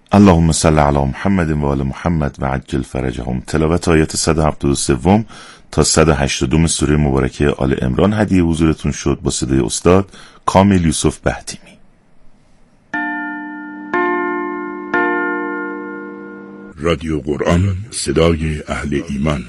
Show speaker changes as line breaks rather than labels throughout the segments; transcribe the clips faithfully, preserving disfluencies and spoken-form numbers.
اللهم صل علی محمد و آل محمد و عجل فرجهم. تلاوت آیات صد و هفتاد و سه تا صد و هشتاد و دو سوره مبارکه آل عمران هدیه حضورتون شد با صدای استاد کامل یوسف بهتیمی.
رادیو قرآن، صدای اهل ایمان.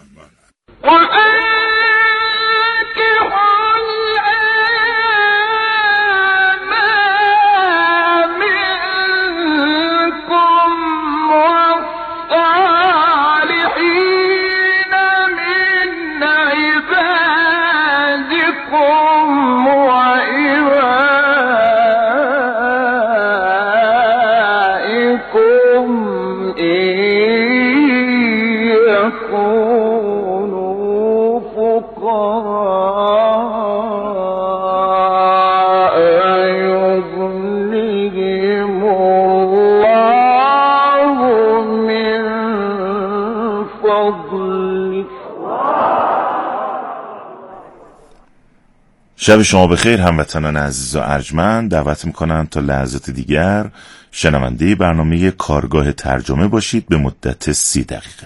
شب شما بخیر هموطنان عزیز و ارجمند. دعوت میکنم تا لحظات دیگر شنونده برنامه کارگاه ترجمه باشید به مدت سی دقیقه.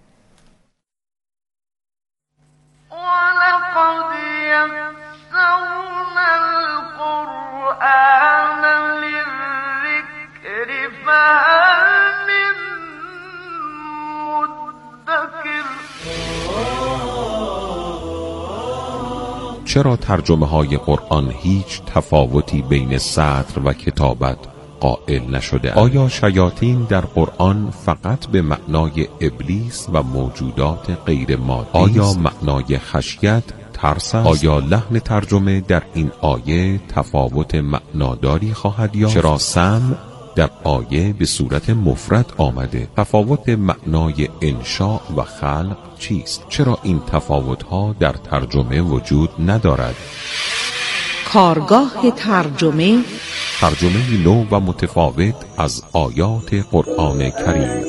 چرا ترجمه های قرآن هیچ تفاوتی بین سطر و کتابت قائل نشده؟ آیا شیاطین در قرآن فقط به معنای ابلیس و موجودات غیر مادی؟ آیا معنای خشیت ترس است؟ آیا لحن ترجمه در این آیه تفاوت معناداری خواهد یافت؟ چرا سمع در آیه به صورت مفرد آمده؟ تفاوت معنای انشاء و خلق چیست؟ چرا این تفاوت‌ها در ترجمه وجود ندارد؟
کارگاه ترجمه،
ترجمه نو و متفاوت از آیات قرآن کریم.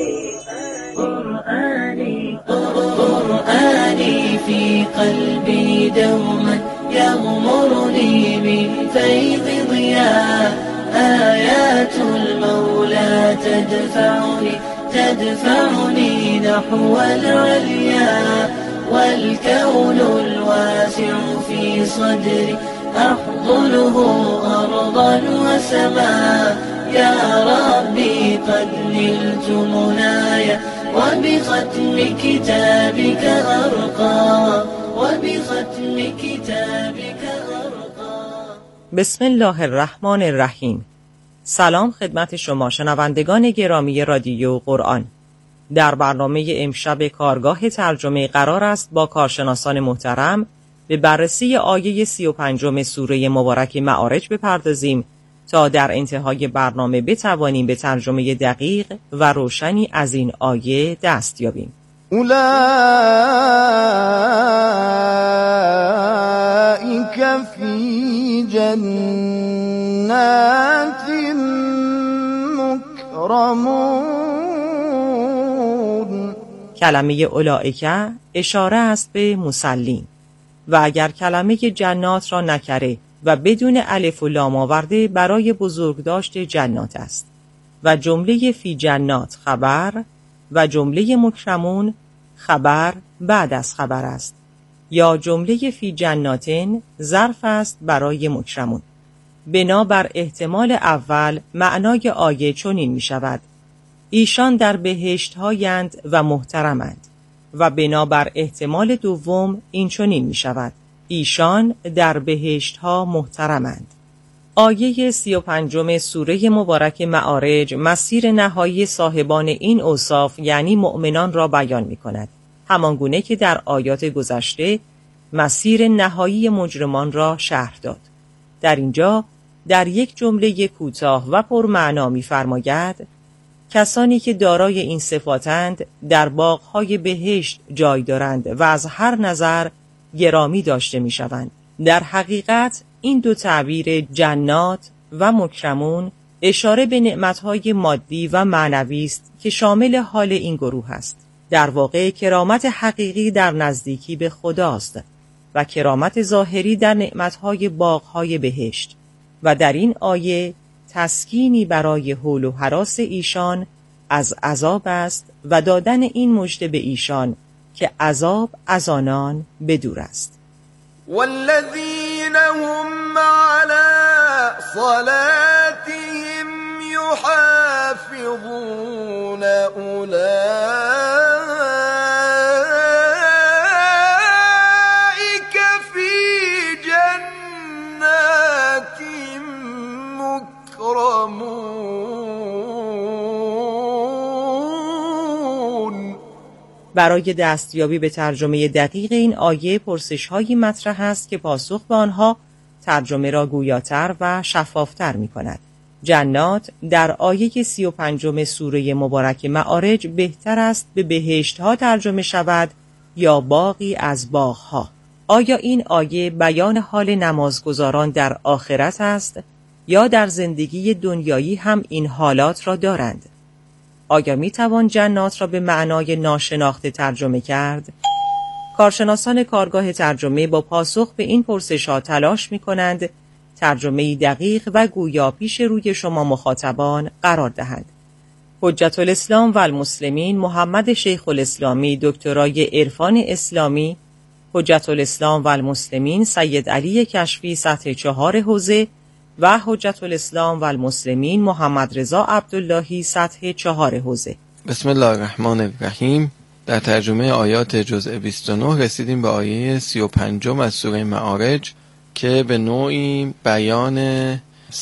قرآنی قرآنی فی قلبی دوما یغمرنی من فیض ضیاء آیات المولى تدفعني تدفعني نحو العليا والكون الواسع في صدري أحضنه أرضا وسماء يا ربي قد نلت منايا وبختم كتابك أرقى وبختم كتابك أرقى.
بسم الله الرحمن الرحیم. سلام خدمت شما شنوندگان گرامی رادیو قرآن. در برنامه امشب کارگاه ترجمه قرار است با کارشناسان محترم به بررسی آیه سی و پنجم سوره مبارک معارج بپردازیم تا در انتهای برنامه بتوانیم به ترجمه دقیق و روشنی از این آیه دست یابیم.
اولئک فی جنات مکرمون.
کلمه اولئک اشاره است به مسلین و اگر کلمه جنات را نکره و بدون الف و لام آورده برای بزرگداشت جنات است و جمله فی جنات خبر و جمله مکرمون خبر بعد از خبر است یا جمله فی جناتن ظرف است برای مکرمون. بنابر احتمال اول معنای آیه چنین می شود: ایشان در بهشت هایند و محترمند، و بنابر احتمال دوم این چنین می شود: ایشان در بهشت ها محترمند. آیه سی و پنجم سوره مبارک معارج مسیر نهایی صاحبان این اوصاف یعنی مؤمنان را بیان می کند، همانگونه که در آیات گذشته مسیر نهایی مجرمان را شرح داد. در اینجا در یک جمله کوتاه و پرمعنا می‌فرماید کسانی که دارای این صفاتند در باغ‌های بهشت جای دارند و از هر نظر گرامی داشته می‌شوند. در حقیقت این دو تعبیر جنات و مکرمون اشاره به نعمت‌های مادی و معنوی است که شامل حال این گروه است. در واقع کرامت حقیقی در نزدیکی به خداست و کرامت ظاهری در نعمت‌های باغ‌های بهشت، و در این آیه تسکینی برای حول و هراس ایشان از عذاب است و دادن این مژده به ایشان که عذاب از آنان بدور است.
والذین هم علی صلاتهم یحافظون اولئک فی جنات مکرمون.
برای دستیابی به ترجمه دقیق این آیه پرسش‌هایی مطرح است که پاسخ به آنها ترجمه را گویاتر و شفافتر می‌کند. جنات در آیه سی و پنجم سوره مبارک معارج بهتر است به بهشت‌ها ترجمه شود یا باغی از باغ‌ها. آیا این آیه بیان حال نمازگزاران در آخرت است یا در زندگی دنیایی هم این حالات را دارند؟ آیا می توان جنات را به معنای ناشناخته ترجمه کرد؟ کارشناسان کارگاه ترجمه با پاسخ به این پرسش‌ها تلاش می کنند ترجمه‌ای دقیق و گویا پیش روی شما مخاطبان قرار دهند. حجت الاسلام و المسلمین محمد شیخ الاسلامی دکترای عرفان اسلامی، حجت الاسلام و المسلمین سید علی کشفی سطح چهار حوزه و حجت الاسلام و المسلمین محمد رضا عبداللهی سطح چهار حوزه.
بسم الله الرحمن الرحیم. در ترجمه آیات جزء بیست و نه رسیدیم به آیه سی و پنج از سوره معارج که به نوعی بیان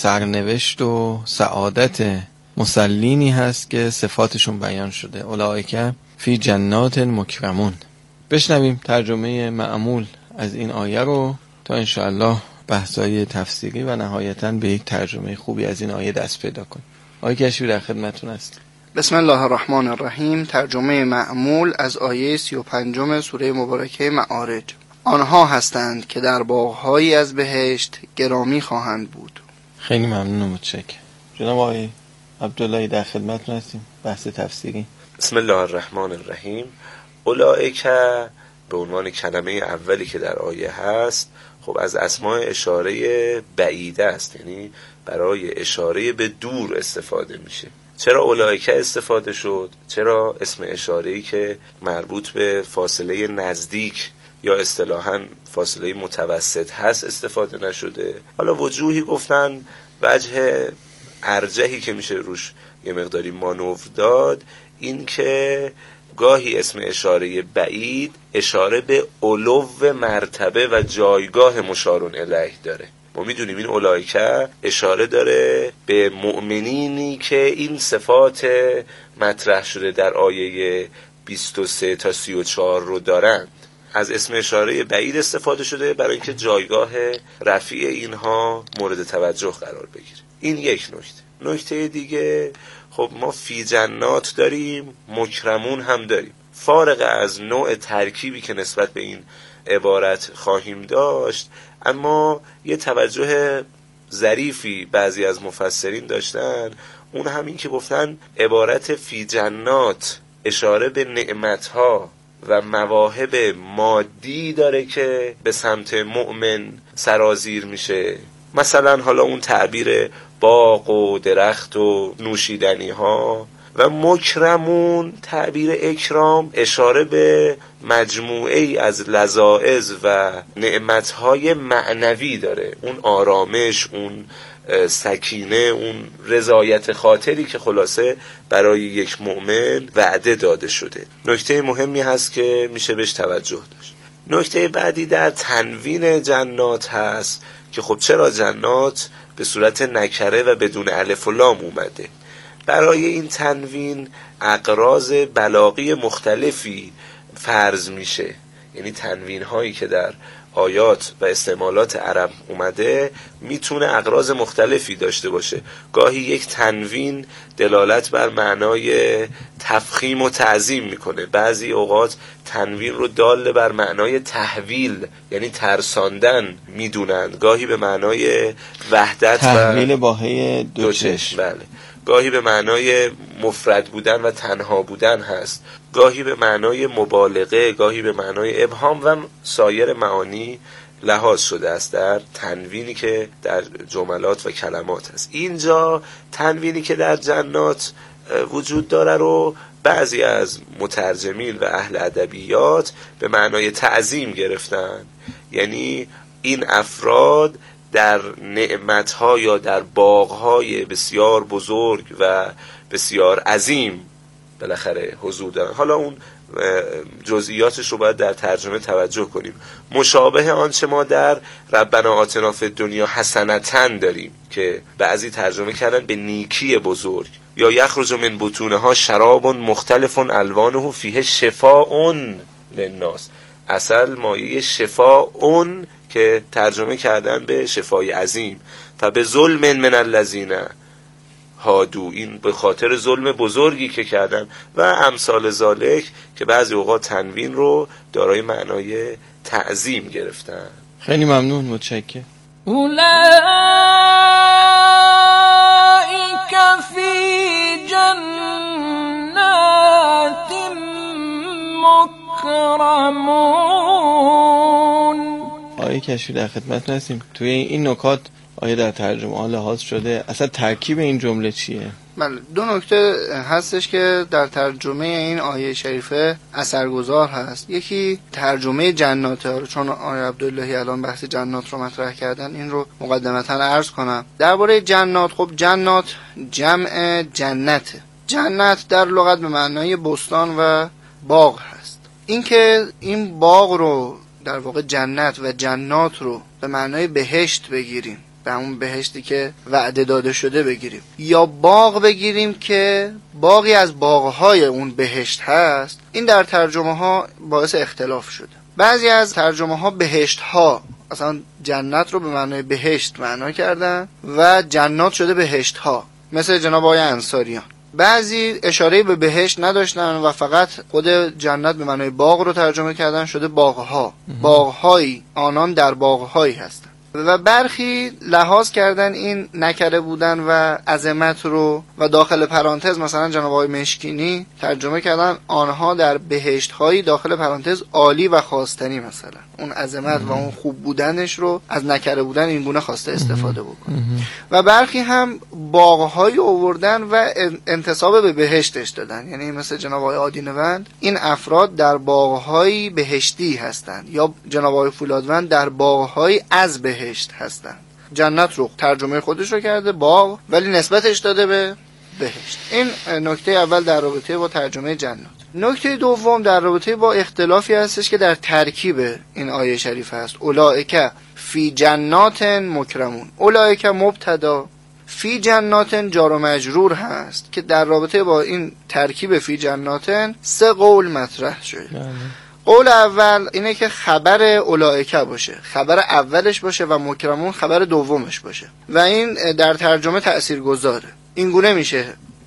سرنوشت و سعادت مسلینی هست که صفاتشون بیان شده. اولئک فی جنات مکرمون. بشنویم ترجمه معمول از این آیه رو تا انشاءالله بحثای تفسیری و نهایتاً به یک ترجمه خوبی از این آیه دست پیدا کنیم. آیه کشفی در خدمتتون است.
بسم الله الرحمن الرحیم. ترجمه معمول از آیه سی و پنج سوره مبارکه معارج. آنها هستند که در باغ‌هایی از بهشت گرامی خواهند بود.
خیلی ممنون و متشکرم. جناب آقای عبداللهی در خدمتتون هستیم. بحث تفسیری.
بسم الله الرحمن الرحیم. اولئک به عنوان کلمه اولی که در آیه هست، خب از اسماء اشاره بعیده است، یعنی برای اشاره به دور استفاده میشه. چرا اولئک استفاده شد؟ چرا اسم اشاره‌ای که مربوط به فاصله نزدیک یا اصطلاحاً فاصله متوسط هست استفاده نشده؟ حالا وجوهی گفتن، وجه ارجحی که میشه روش یه مقداری مانور داد این که گاهی اسم اشاره بعید اشاره به علو مرتبه و جایگاه مشارون الیه داره. ما میدونیم این اولئک اشاره داره به مؤمنینی که این صفات مطرح شده در آیه بیست و سه تا سی و چهار رو دارند. از اسم اشاره بعید استفاده شده برای اینکه جایگاه رفیع اینها مورد توجه قرار بگیره. این یک نکته. نکته دیگه، خب ما فی جنات داریم، مکرمون هم داریم. فارغ از نوع ترکیبی که نسبت به این عبارت خواهیم داشت، اما یه توجه ظریفی بعضی از مفسرین داشتن، اون همین که گفتن عبارت فی جنات اشاره به نعمتها و مواهب مادی داره که به سمت مؤمن سرازیر میشه. مثلا حالا اون تعبیر باغ و درخت و نوشیدنی ها، و مکرمون تعبیر اکرام اشاره به مجموعه ای از لذائذ و نعمتهای معنوی داره. اون آرامش، اون سکینه، اون رضایت خاطری که خلاصه برای یک مؤمن وعده داده شده. نکته مهمی هست که میشه بهش توجه داشت. نکته بعدی در تنوین جنات هست که خب چرا جنات به صورت نکره و بدون الف و لام اومده؟ برای این تنوین اقراض بلاغی مختلفی فرض میشه، یعنی تنوین هایی که در آیات و استعمالات عرب اومده میتونه اقراض مختلفی داشته باشه. گاهی یک تنوین دلالت بر معنای تفخیم و تعظیم میکنه، بعضی اوقات تنوین رو دال بر معنای تحویل یعنی ترساندن میدونند، گاهی به معنای وحدت
تحویل
و
باهی دو چشم،
بله، گاهی به معنای مفرد بودن و تنها بودن هست، گاهی به معنای مبالغه، گاهی به معنای ابهام و سایر معانی لحاظ شده است در تنوینی که در جملات و کلمات است. اینجا تنوینی که در جنات وجود داره رو بعضی از مترجمین و اهل ادبیات به معنای تعظیم گرفتن، یعنی این افراد در نعمت‌ها یا در باغ‌های بسیار بزرگ و بسیار عظیم بالاخره حضور دارن. حالا اون جزئیاتش رو باید در ترجمه توجه کنیم. مشابه آنچه ما در ربنا آتنا فی الدنیا حسنةً داریم که بعضی ترجمه کردن به نیکی بزرگ، یا یخرج من بطونها شراب مختلف الوانه فیه شفاء للناس، اصل مایه شفاء که ترجمه کردن به شفای عظیم. فبه ظلم من الذین هادو، این به خاطر ظلم بزرگی که کردن و امثال ذالک که بعضی اوقات تنوین رو دارای معنای تعظیم گرفتن.
خیلی ممنون، متشکرم.
اولئک فی جنات مکرمون.
آیه کشفی در خدمت هستیم. توی این نکات آیه در ترجمه ها لحاظ شده، اصلا ترکیب این جمله چیه؟
بله، دو نکته هستش که در ترجمه این آیه شریفه اثرگذار هست. یکی ترجمه جناته، چون آیه عبداللهی الان بحث جنات رو مطرح کردن، این رو مقدمتا عرض کنم. درباره جنات، خب جنات جمع جنته. جنت در لغت به معنای بستان و باغ هست. اینکه این باغ رو در واقع جنت و جنات رو به معنای بهشت بگیریم، به همون بهشتی که وعده داده شده بگیریم، یا باغ بگیریم که باغی از باغهای اون بهشت هست، این در ترجمه ها باعث اختلاف شده. بعضی از ترجمه ها بهشت ها، اصلا جنت رو به معنای بهشت معنا کردن و جنات شده بهشت ها، مثل جناب آقای انصاریان. بعضی اشاره به بهشت نداشتن و فقط خود جنت به معنای باغ رو ترجمه کردن، شده باغها، باغهایی، آنان در باغهایی هستن. و برخی لحاظ کردن این نکره بودن و عظمت رو و داخل پرانتز، مثلا جناب آقای مشکینی ترجمه کردن آنها در بهشت هایی داخل پرانتز عالی و خواستنی، مثلا اون عظمت و اون خوب بودنش رو از نکره بودن این گونه خواسته استفاده بکنه. و برخی هم باغهایی آوردن و انتساب به بهشتش دادن، یعنی مثل جناب آقای آدینوند این افراد در باغهایی بهشتی هستند، یا جناب آقای فولادوند در باغهایی از بهشت هستند. جنت رو ترجمه خودش رو کرده باغ، ولی نسبتش داده به بهشت. این نکته اول در رابطه با ترجمه جنت. نکته دوم در رابطه با اختلافی هستش که در ترکیب این آیه شریف هست. اولئک فی جنات مکرمون. اولئک مبتدا، فی جنات جار و مجرور هست که در رابطه با این ترکیب فی جنات سه قول مطرح شده. قول اول اینه که خبر اولئک باشه، خبر اولش باشه، و مکرمون خبر دومش باشه، و این در ترجمه تأثیر گذاره. این گونه میشه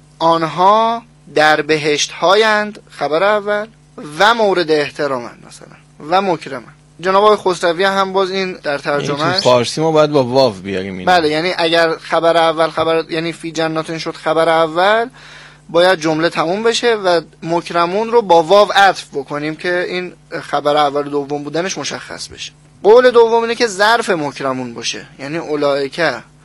آنها در بهشت هایند، خبر اول، و مورد احترامند مثلا، و مکرمند. جناب آقای خسروی هم باز این در ترجمهش،
فارسی ما باید با واو بیاریم این.
بله، یعنی اگر خبر اول خبر، یعنی فی جناتن شد خبر اول، باید جمله تموم بشه و مکرمون رو با واو عطف بکنیم که این خبر اول و دوم بودنش مشخص بشه. قول دوم اینه که ظرف مکرمون باشه، یعنی اولئک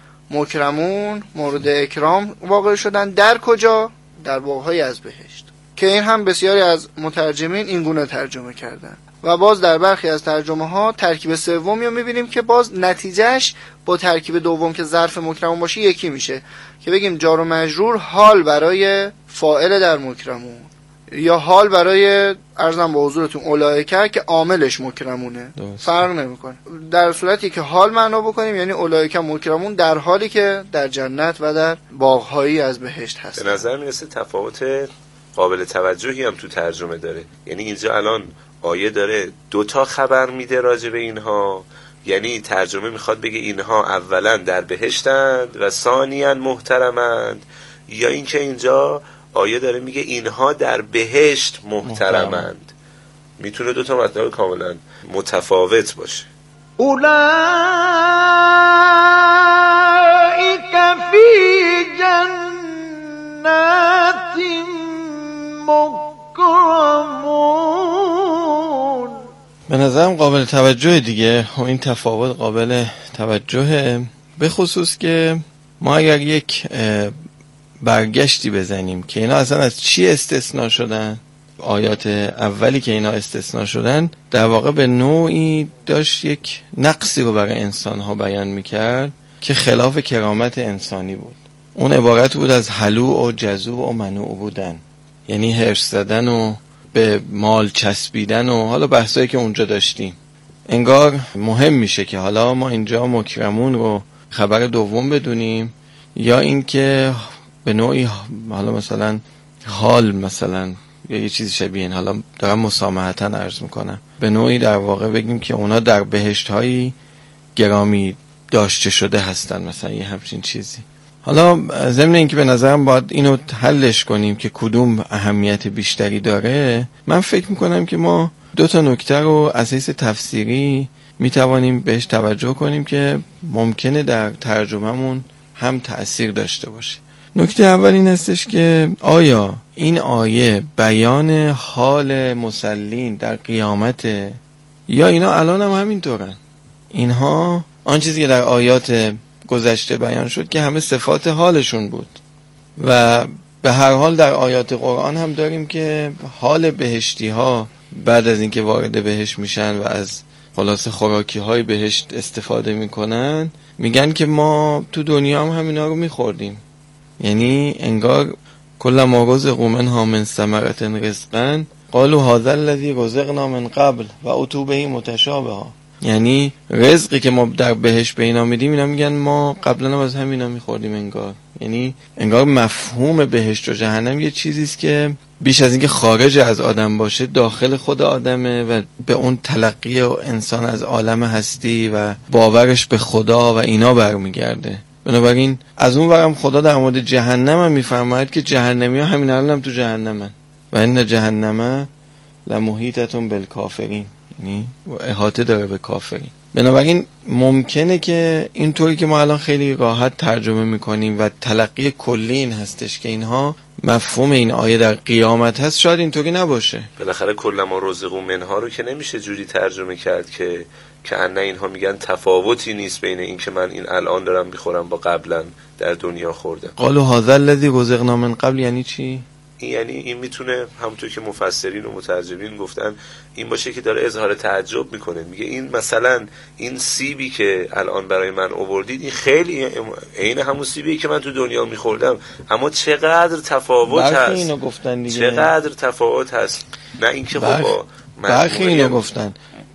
مکرمون مورد اکرام واقع شدن در کجا؟ در باغ‌های از بهشت، که این هم بسیاری از مترجمین این گونه ترجمه کردن. و باز در برخی از ترجمه ها ترکیب سومی رو میبینیم که باز نتیجهش با ترکیب دوم که ظرف مکرمون باشه یکی میشه، که بگیم جار و مجرور حال برای فاعل در مکرمون، یا حال برای عرضم با حضورتون اولئک که عاملش مکرمونه، فرق نمیکنه. در صورتی که حال معنا بکنیم یعنی اولئک مکرمون در حالی که در جنت و در باغ‌هایی از بهشت هست.
به نظر میرسه تفاوت قابل توجهی هم تو ترجمه داره. یعنی اینجا الان آیه داره دو تا خبر میده راجع به اینها، یعنی ترجمه میخواد بگه اینها اولا در بهشتند و ثانیاً محترمند، یا اینکه اینجا آیه داره میگه اینها در بهشت محترمند. میتونه دو تا مطلب کاملا متفاوت باشه.
اولئک فی جنات مکرمون.
به به نظرم قابل توجه دیگه و این تفاوت قابل توجهه، به خصوص که ما اگر یک برگشتی بزنیم که اینا اصلا از چی استثناء شدن، آیات اولی که اینا استثناء شدن در واقع به نوعی داشت یک نقصی رو برای انسان‌ها بیان میکرد که خلاف کرامت انسانی بود. اون عبارت بود از هلوع و جزوع و منوع بودن، یعنی حرص زدن و به مال چسبیدن و حالا بحثایی که اونجا داشتیم. انگار مهم میشه که حالا ما اینجا مکرمون رو خبر دوم بدونیم یا این که به نوعی حالا مثلا حال مثلا یا یه چیزی شبیه این، حالا دارم مسامحتاً عرض میکنم، به نوعی در واقع بگیم که اونا در بهشت هایی گرامی داشته شده هستن، مثلا یه همچین چیزی. حالا ضمن اینکه به نظرم باید اینو حلش کنیم که کدوم اهمیت بیشتری داره، من فکر میکنم که ما دو تا نکته رو اساس تفسیری میتوانیم بهش توجه کنیم که ممکنه در ترجمه‌مون هم تأثیر داشته باشه. نکته اول این هستش که آیا این آیه بیان حال مسلین در قیامت یا اینا الان هم همینطورن؟ اینها آن چیزی که در آیات گذشته بیان شد که همه صفات حالشون بود و به هر حال در آیات قرآن هم داریم که حال بهشتی ها بعد از اینکه وارد بهشت میشن و از خلاص خوراکی های بهشت استفاده میکنن میگن که ما تو دنیا هم همینا رو میخوردیم. یعنی انگار کل ما رزقوا منها من ثمرة رزقا قالوا هذا الذي رزقنا من قبل و اتوا به متشابها. یعنی رزقی که ما در بهشت به اینا میدیم اینا میگن ما قبلا هم از همینا میخوردیم. انگار یعنی انگار مفهوم بهشت و جهنم یه چیزیست که بیش از اینکه خارج از آدم باشه داخل خود آدمه و به اون تلقی و انسان از عالم هستی و باورش به خدا و اینا برمیگرده. بنابراین از اون ورم خدا در مورد جهنم هم میفرماید که جهنمی ها همین الان هم تو جهنمن و ان جهنم لمحیطة بالکافرین، یعنی احاطه داره به کافرین. بنابراین ممکنه که اینطوری که ما الان خیلی راحت ترجمه میکنیم و تلقی کلی این هستش که اینها مفهوم این آیه در قیامت هست، شاید اینطوری نباشه.
بالاخره کل ما رزقوا منها رو که نمیشه جوری ترجمه کرد که که ان اینها میگن تفاوتی نیست بین این که من این الان دارم میخورم با قبلا در دنیا خوردم.
قالوا هذا الذی رزقنا من قبل، یعنی چی؟
این یعنی این میتونه همونطور که مفسرین و مترجمین گفتن این باشه که داره اظهار تعجب میکنه، میگه این مثلا این سیبی که الان برای من آوردید این خیلی عین همون سیبی که من تو دنیا میخوردم، اما چقدر تفاوت هست.
اینو گفتن دیگه.
چقدر تفاوت هست. نه اینکه خب با
برخی اینو گفتن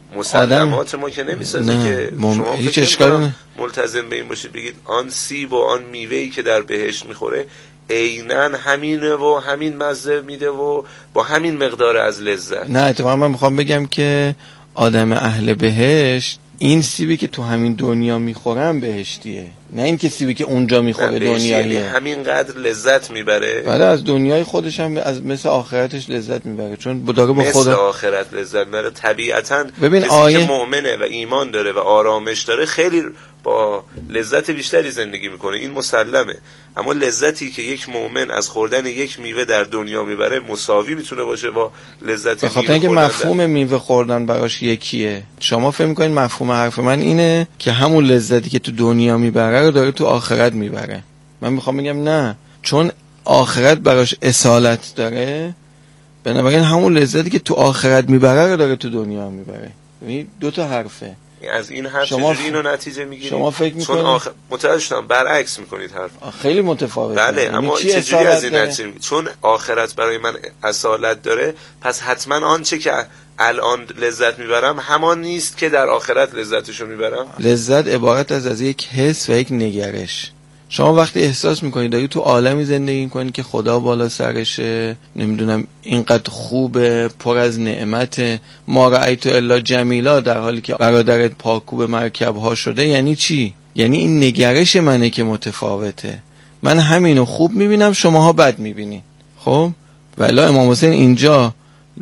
مسلمات ما که نمیسازه که
مم...
شما
هیچ اشکالی
ملتزم به این باشید بگید آن سیب و آن میوهی که در بهشت میخوره عیناً همینه و همین مزه میده و با همین مقدار از لذت.
نه اتفاقا من میخوام بگم که آدم اهل بهشت این سیبی که تو همین دنیا میخورن بهشتیه، نه این که سیبی که اونجا میخوره دنیاییه.
همین قدر لذت میبره.
بله از دنیای خودش هم از مثل آخرتش لذت میبره، چون داره با خدا
مثل آخرت لذت میبره. طبیعتاً
ببین
کسی
آیه...
که مؤمنه و ایمان داره و آرامش داره خیلی با لذت بیشتری زندگی میکنه، این مسلمه. اما لذتی که یک مؤمن از خوردن یک میوه در دنیا میبره مساوی میتونه باشه با لذت میوه خوردن.
که مفهوم میوه خوردن براش یکیه. شما فکر میکنید مفهوم حرف من اینه که همون لذتی که تو دنیا میبره رو داره تو آخرت میبره؟ من میخوام بگم نه، چون آخرت براش اصالت داره، بنابراین همون لذتی که تو آخرت میبره رو داره تو دنیا میبره. یعنی دو تا حرفه.
از این حرف
شما
چجوری اینو نتیجه میگیرید؟
شما فکر میکنید چون
آخر... متوجه شدم برعکس میکنید حرف.
خیلی متفاوته.
بله اما چجوری از این نتیجه میگیرید؟ چون آخرت برای من اصالت داره، پس حتما آنچه که الان لذت میبرم همان نیست که در آخرت لذتشو میبرم.
لذت عبارت از از یک حس و یک نگرش. شما وقتی احساس میکنید داری تو عالمی زندگی میکنید که خدا بالا سرشه، نمیدونم اینقدر خوبه، پر از نعمت، ما رأیت الا جمیلا، در حالی که برادرت پاکوب مرکب ها شده، یعنی چی؟ یعنی این نگرش منه که متفاوته. من همینو خوب میبینم، شماها بد میبینید. خب ولی امام حسین اینجا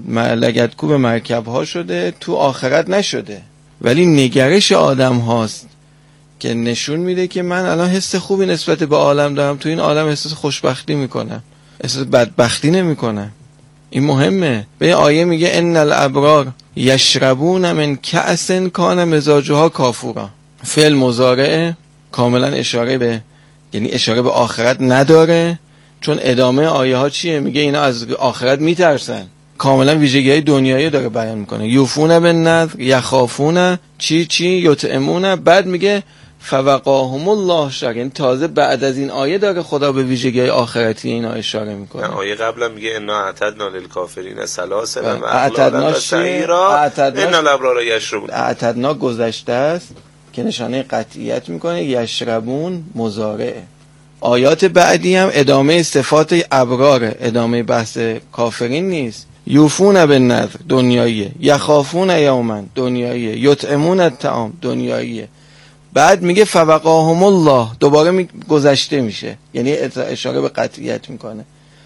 لگد کوب مرکب ها شده، تو آخرت نشده، ولی نگرش آدم هاست که نشون میده که من الان حس خوبی نسبت به عالم دارم، تو این عالم احساس خوشبختی میکنم، احساس بدبختی نمیکنم. این مهمه. به آیه میگه ان الابرار یشربون من کأس کان مزاجها کافورا. فعل مضارع کاملا اشاره به، یعنی اشاره به آخرت نداره، چون ادامه آیه ها چیه؟ میگه اینا از آخرت میترسن. کاملا ویژگی های دنیایی داره بیان میکنه. یوفون بالنذر، یخافون چی چی یطعمون. بعد میگه فوقاهم الله شر، یعنی تازه بعد از این آیه داره خدا به ویژگی های آخرتی اینا اشاره میکنه.
آیه قبلا میگه انا اعتدنا للکافرین سلاسل و اغلالا و سعیرا ان الابرار یشربون.
اعتدنا گذشته است که نشانه قطعیت میکنه، یشربون مضارعه. آیات بعدی هم ادامه صفات ابرار، ادامه بحث کافرین نیست. یوفون بالنذر دنیاییه، یخافون یوما دنیاییه، یطعمون الطعام دنیاییه. بعد میگه فوقاهم الله، دوباره می گذشته میشه، یعنی اشاره به قطعیت میکنه.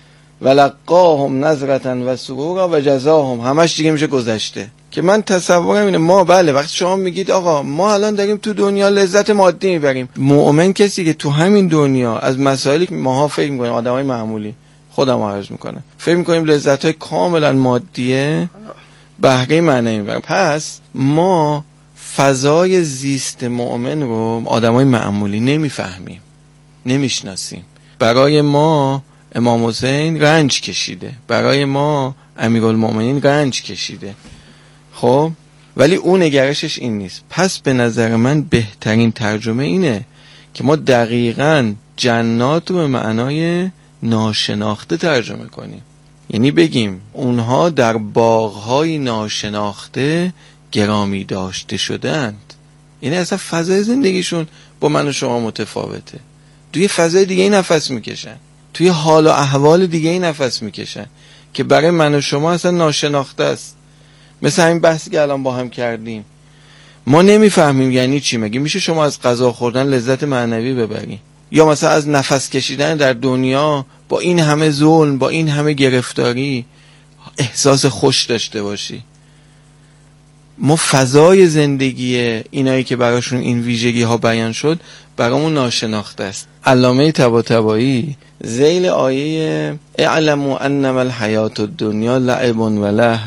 ولقاهم نظرة و سرورا و جزاهم، همش دیگه میشه گذشته. که من تصورم اینه ما بله وقتی شما میگید آقا ما الان داریم تو دنیا لذت مادی میبریم، مؤمن کسی که تو همین دنیا از مسائلی که ماها فکر میکنیم آدمای معمولی، خودم عرض میکنم فکر میکنیم لذت های کاملا مادیه، بهره معنی میبریم. پس ما فضای زیست مؤمن رو آدمای معمولی نمیفهمیم، نمیشناسیم. برای ما امام حسین رنج کشیده، برای ما امیرالمومنین رنج کشیده، خب ولی اون نگرشش این نیست. پس به نظر من بهترین ترجمه اینه که ما دقیقاً جنات رو به معنای ناشناخته ترجمه کنیم، یعنی بگیم اونها در باغ‌های ناشناخته گرامی داشته شدند. یعنی اصلا فضای زندگیشون با من و شما متفاوته، توی فضای دیگه ای نفس میکشن، توی حال و احوال دیگه ای نفس میکشن که برای من و شما اصلا ناشناخته است. مثل همین بحثی که الان با هم کردیم، ما نمیفهمیم یعنی چی. مگه میشه شما از غذا خوردن لذت معنوی ببری؟ یا مثلا از نفس کشیدن در دنیا با این همه ظلم، با این همه گرفتاری احساس خوش داشته باشی؟ ما فضای زندگی اینایی که براشون این ویژگی ها بیان شد برامون ناشناخته است. علامه طباطبایی ذیل آیه اعلموا انما الحیات الدنیا لعب و لهو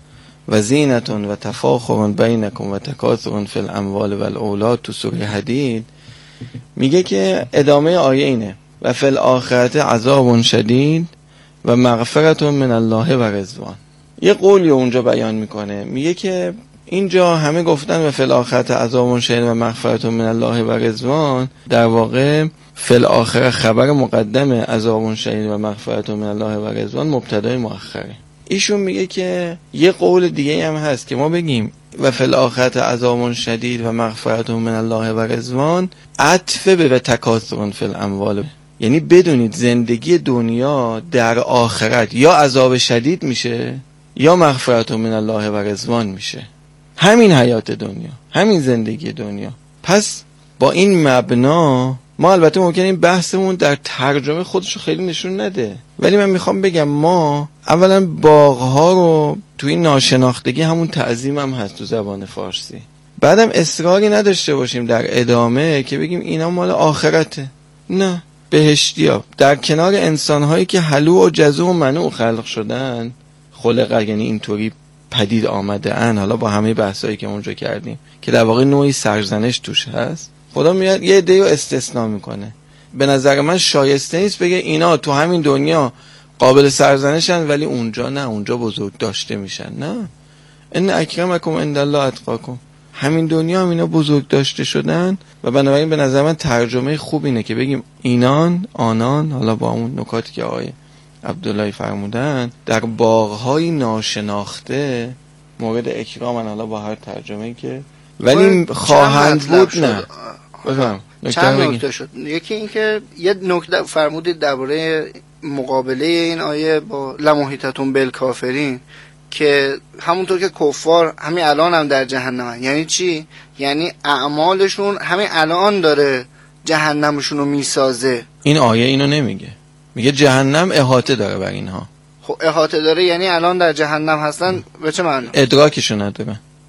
و زینت و تفاخر بینکم و تکاثر فی الاموال و الاولاد تو سوره حدید میگه که ادامه آیه اینه و فی الاخرة عذاب شدید و مغفرت من الله و رضوان. یه قولی اونجا بیان میکنه، میگه که اینجا همه گفتن و فی الاخرة عذاب شدید و مغفرت من الله و رضوان، در واقع فی الاخره خبر مقدمه، عذاب شدید و مغفرت من الله و رضوان مبتدای مؤخره. ایشون میگه که یه قول دیگه هم هست که ما بگیم و فی الاخرة عذاب شدید و مغفرت من الله و رضوان عطف به و تکاثر فی الاموال، یعنی بدونید زندگی دنیا در آخرت یا عذاب شدید میشه یا مغفرت من الله و رضوان میشه. همین حیات دنیا، همین زندگی دنیا. پس با این مبنا ما البته ممکنه این بحثمون در ترجمه خودشو خیلی نشون نده، ولی من میخوام بگم ما اولا باغ‌ها رو توی این ناشناختگی همون تعظیم هم هست تو زبان فارسی، بعدم اصراری نداشته باشیم در ادامه که بگیم اینا مال آخرته. نه، بهشتی ها در کنار انسان‌هایی که حلو و جزو و منوع خلق شدن، خلق یعنی اینطوری پدید آمده ان، حالا با همه بحثایی که اونجا کردیم که در واقع نوعی سرزنش توش هست، خدا میاد یه عده‌ای رو استثناء میکنه. به نظر من شایسته نیست بگه اینا تو همین دنیا قابل سرزنشن ولی اونجا نه، اونجا بزرگ داشته میشن. نه، ان اکرمکم عند الله اتقاکم، همین دنیا هم اینا بزرگ داشته شدن. و بنابراین به نظر من ترجمه خوب اینه که بگیم اینان آنان، حالا با اون نکاتی که آقای عبدالله فرمودن، در باغ‌های ناشناخته مورد اکرامن، حالا با هر ترجمه‌ای که ولی خواهند بود. نه بفهم
چند نکته شد. یکی این که یه نکته فرمودید درباره مقابله این آیه با لمحیطتون بالکافرین، که همونطور که کفار همین الان هم در جهنم. یعنی چی؟ یعنی اعمالشون همین الان داره جهنمشون رو میسازه.
این آیه اینو نمیگه، میگه جهنم احاطه داره بر اینها.
خب احاطه داره یعنی الان در جهنم هستن. به چه معنی؟
ادراکشو ندارن.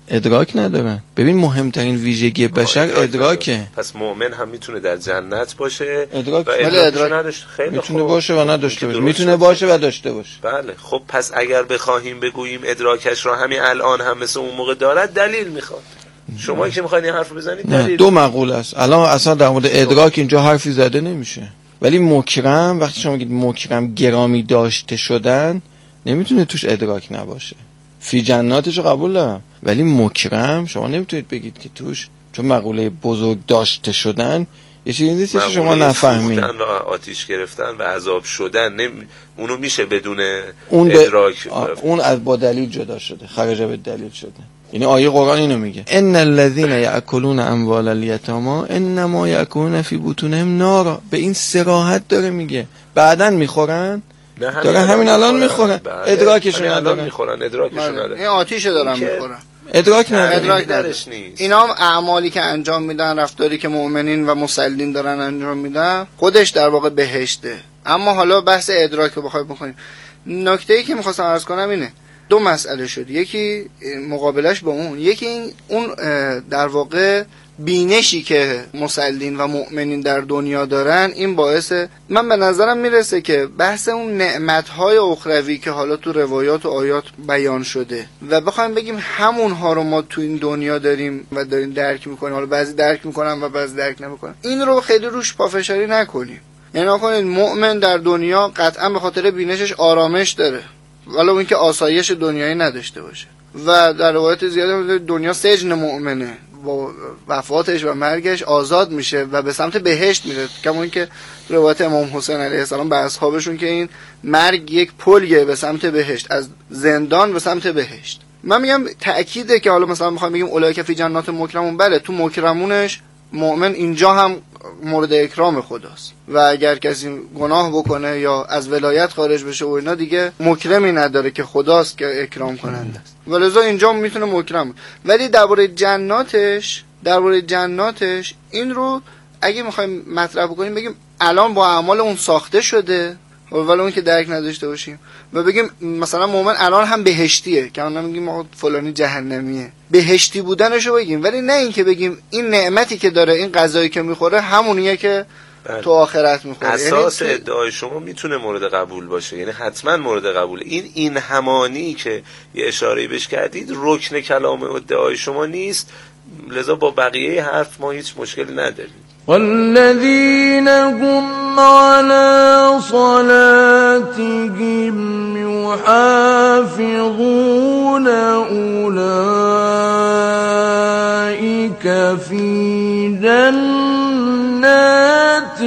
ادراک ندارن. ببین مهمترین ویژگی بشر
ادراک
ادراکه.
پس مؤمن هم میتونه در جنت باشه
ادراک
و ادراک نداشته. خیلی
میتونه
خوب.
باشه و نداشته باشه، میتونه باشه و داشته باشه.
بله خب پس اگر بخواهیم بگوییم ادراکش را همین الان هم مثل اون موقع دارد، دلیل میخواد. شما که میخواید این حرف بزنید
نه
دلیل.
دو مقوله است. الان اصلا در مورد ادراک اینجا حرفی زده نمیشه. ولی مکرم، وقتی شما میگید مکرم گرامی داشته شدن، نمیتونه توش ادراک نباشه. فی جناتش قبول دارم، ولی مکرم شما نمیتونید بگید که توش، چون مقوله بزرگ داشته شدن یه چیزی نیست که شما نفهمید.
و آتیش گرفتن و عذاب شدن نمی... اونو میشه بدون
اون
ادراک
ب... اون از با دلیل جدا شده، خرج به دلیل شده. یعنی آیه قرآن اینو میگه ان الذين ياكلون اموال اليتامى انما ياكلون في بطونهم نارا. به این صراحت داره میگه. بعدن میخورن، داره همین الان میخورن، ادراکشون
الان میخورن، ادراکشون نداره.
این آتیشو دارن میخورن،
ادراک نداره.
ادراک درش نیست. اینا هم اعمالی که انجام میدن، رفتاری که مؤمنین و مسلمین دارن انجام میدن، خودش در واقع بهشته. اما حالا بحث ادراک رو بخوایم بکنیم، نکته‌ای که می‌خواستم عرض کنم اینه، دو مسئله شد. یکی مقابلش با اون، یکی این اون در واقع بینشی که مسلمین و مؤمنین در دنیا دارن، این باعث من به نظرم میرسه که بحث اون نعمت‌های اخروی که حالا تو روایات و آیات بیان شده و بخوایم بگیم همونها رو ما تو این دنیا داریم و داریم درک میکنیم، حالا بعضی درک میکنن و بعضی درک نمیکنن، این رو خیلی روش پافشاری نکنیم. یعنی نکنید مؤمن در دنیا قطعا به خاطر بینشش آرامش داره، ولو اینکه آسایش دنیایی نداشته باشه. و در روایت زیاده دنیا سجن مؤمنه، با وفاتش و مرگش آزاد میشه و به سمت بهشت میره. کما اینکه روایت امام حسین علیه السلام به اصحابشون که این مرگ یک پلیه به سمت بهشت، از زندان به سمت بهشت. من میگم تأکیده که حالا مثلا میخوایم بگیم اولئک فی جنات مکرمون، بله تو مکرمونش مؤمن اینجا هم مورد اکرام خداست و اگر کسی گناه بکنه یا از ولایت خارج بشه و اینا دیگه مکرمی نداره که خداست که اکرام کننده است، ولذا اینجا میتونه مکرم. ولی درباره جناتش درباره جناتش این رو اگه میخوایم مطرح بکنیم بگیم الان با اعمال اون ساخته شده، ولی اون که درک نداشته باشیم و بگیم مثلا مؤمن الان هم بهشتیه، که اون نمیگیم آقا فلانی جهنمیه، بهشتی بودنشو بگیم، ولی نه این که بگیم این نعمتی که داره، این غذایی که میخوره همونیه که بله. تو آخرت میخوره.
اساس
یعنی
ادعای شما میتونه مورد قبول باشه، یعنی حتما مورد قبوله. این این همانی که یه اشاره بهش کردید رکن کلام ادعای شما نیست، لذا با بقیه حرف ما هیچ مشکلی نداریم.
والذین هم على صلاتهم يحافظون اولئک فی جنات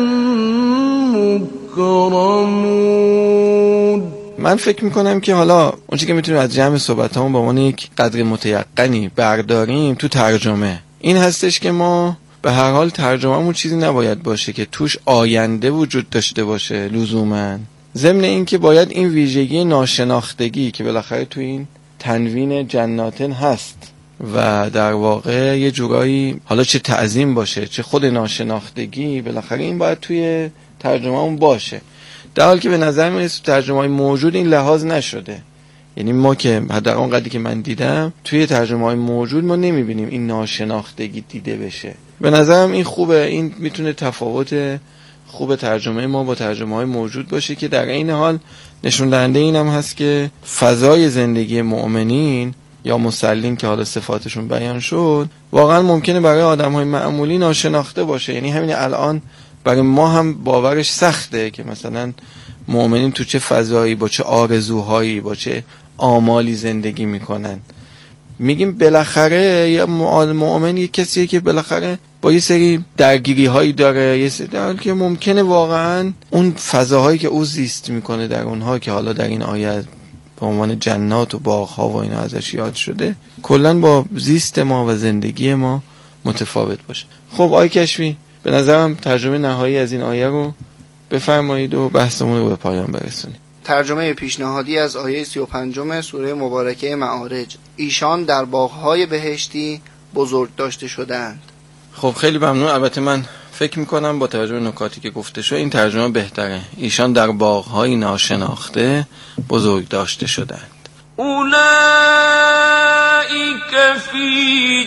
مکرمون.
من فکر میکنم که حالا اونچه که میتونیم از جمع صحبت همون با عنوان یک قدر متیقنی برداریم تو ترجمه این هستش که ما به هر حال ترجمه‌مون چیزی نباید باشه که توش آینده وجود داشته باشه لزوماً، ضمن این که باید این ویژگی ناشناختگی که بالاخره تو این تنوین جناتن هست و در واقع یه جورایی حالا چه تعظیم باشه چه خود ناشناختگی، بالاخره این باید توی ترجمه‌مون باشه، در حالی که به نظر من ترجمه‌های موجود این لحاظ نشده. یعنی ما که در اون قدری که من دیدم توی ترجمه‌های موجود ما نمی‌بینیم این ناشناختگی دیده بشه. به نظرم این خوبه، این میتونه تفاوت خوب ترجمه ما با ترجمه‌های موجود باشه که در این حال نشون دهنده اینم هست که فضای زندگی مؤمنین یا مسلمین که حالا صفاتشون بیان شد واقعا ممکنه برای آدم‌های معمولی ناشناخته باشه. یعنی همین الان برای ما هم باورش سخته که مثلا مؤمنین تو چه فضایی با چه آرزوهایی با چه آمالی زندگی میکنن. میگیم بالاخره یه مؤمن یه کسیه که بالاخره با یه سری درگیری هایی داره، یه سری در که ممکنه واقعا اون فضاهایی که او زیست میکنه در اونها که حالا در این آیه به عنوان جنات و باغ‌ها و اینا ازش یاد شده کلا با زیست ما و زندگی ما متفاوت باشه. خب آیه کشفی به نظرم ترجمه نهایی از این آیه رو بفرمایید و بحثمون رو به پایان برسونید.
ترجمه پیشنهادی از آیه سی و پنجم سوره مبارکه معارج: ایشان در باغ‌های بهشتی بزرگ داشته شدند.
خب خیلی ممنون. البته من فکر میکنم با توجه به نکاتی که گفته شد این ترجمه بهتره. ایشان در باغ‌های ناشناخته بزرگ داشته شدند.
اولئک أولئك في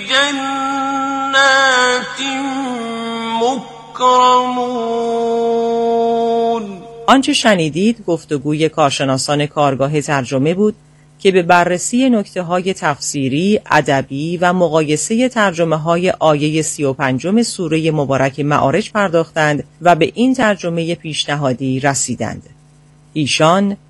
جنات مکرمون.
آنچه شنیدید گفتگوی کارشناسان کارگاه ترجمه بود که به بررسی نکته‌های تفسیری، ادبی و مقایسه ترجمه‌های آیه سی و پنجم سوره مبارک معارج پرداختند و به این ترجمه پیشنهادی رسیدند. ایشان